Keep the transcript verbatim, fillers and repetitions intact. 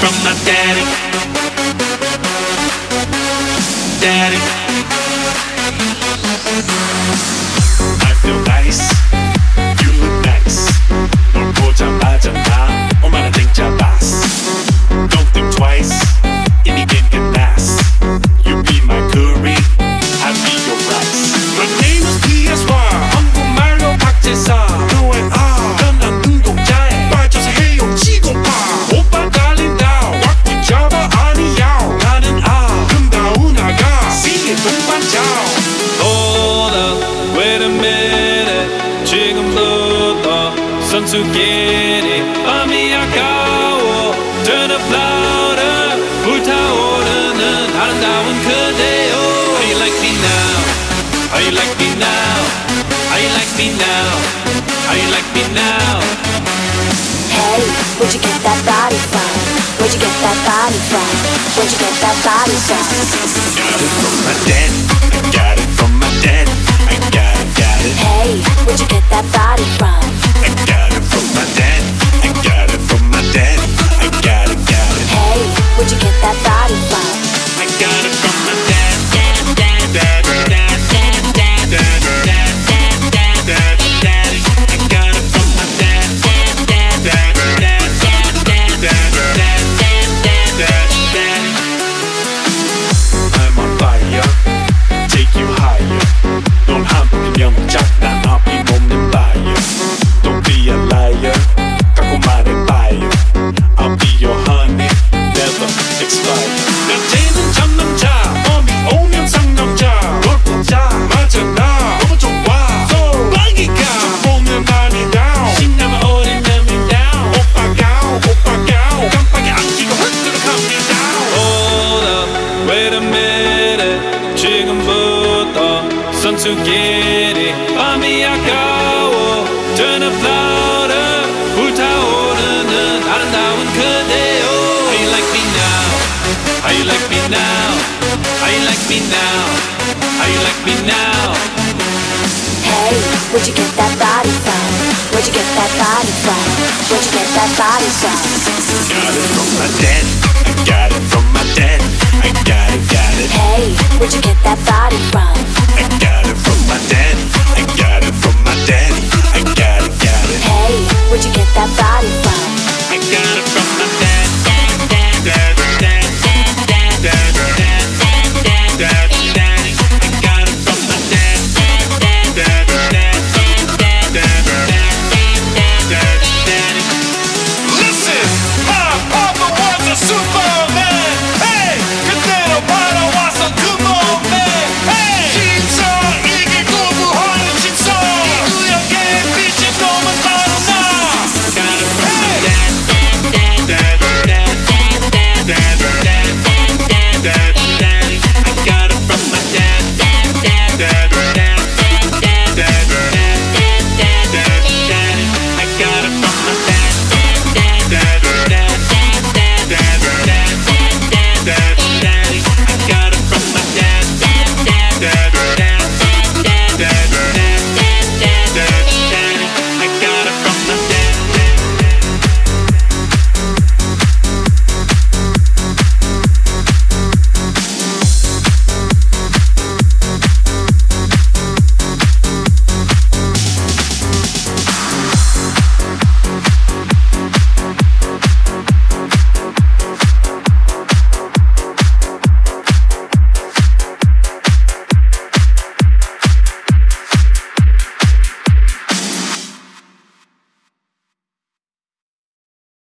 from my daddy. Daddy. I feel nice. You look nice. 널 보자마자 나 얼마나 땡잡았어. Don't think twice. 이미 끝났어. You be my curry. I'll be your rice. My name is P S Y. 한국말로 박재사. 너의 아. 난 운동자에 빠져서 헤엄치고 봐. 오빠 달린다. 꽉 붙잡아 아니야. 나는 아. 금다운 아가. Sing it 동반자. Hold up, wait a minute. 지금부터 선수끼리 밤이 아까워. Turn up louder. 불타오르는 아름다운 그대여. How you like me now? How you like me now? How you like me now? How you like me now? Hey, where'd you get that body from? Where'd you get that body from? Where'd you get that body from? Got it from my dad. I got it from my dad. I got it, got it. Hey, where'd you get that body from? I got it from my dad. I got it from my dad. I got it, got it. Hey, where'd you get that body from? I got it from my dad. Dad, dad, dad, dad, dad, dad, dad, dad, dad, dad, daddy. I got it from my dad. Dad, dad, dad, dad, dad, dad, dad, dad, dad, daddy. I'm on fire. Take you higher. 넌 한국인 영작, 난 앞이 먹는 fire. Don't be a liar. 갖고 말해봐요. I'll be your honey. Never expire. 낮에는 잠남자, 몸이 오면 상남자. 널 보자마자 나 너무 좋아. So 빨리가 좀 보면 많이 down. 신나면 어린 맘이 down. 오빠가 오빠가 깜빡이 안기고 흔들어 갑니다. Hold up, wait a minute. 지금부터 선수끼리 밤이 아까워. Turn up louder. 불타오르는 아름다운 그대여. How you like me now? How you like me now? How you like me now? How you like me now? Hey, where'd you get that body from? Where'd you get that body from? Where'd you get that body from? Got it from my dad. I got it from my dad. I got it, got it. Hey, where'd you get that body from? I got it from my dad. I got it from my dad. I got it, got it. Hey, where'd you get that body from?